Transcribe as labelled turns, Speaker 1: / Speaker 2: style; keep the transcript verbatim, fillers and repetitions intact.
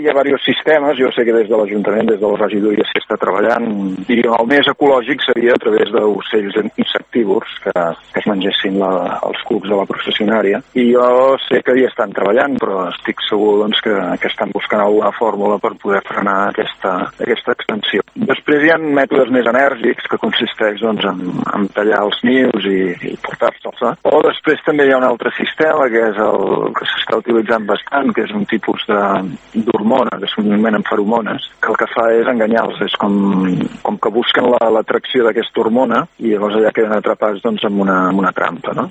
Speaker 1: Hi ha diversos sistemes, jo sé que des de l'Ajuntament, des de la regidoria s'hi està treballant. Diríem, el més ecològic seria a través d'ocells insectívors que, que es mengessin la, els cucs de la processionària. I jo sé que hi estan treballant, però estic segur doncs, que, que estan buscant alguna fórmula per poder frenar aquesta, aquesta extensió. Després hi ha mètodes més enèrgics que consisteix doncs, en, en tallar els nius i, i portar-se'ls. Eh? O després també hi ha un altre sistema que és el que s'està utilitzant bastant, que és un tipus d'hormona, que s'anomenen feromones, que el que fa és enganyar-los. És com, com que busquen l'atracció la, d'aquesta hormona i llavors allà queden atrapats doncs, amb, una, amb una trampa. No?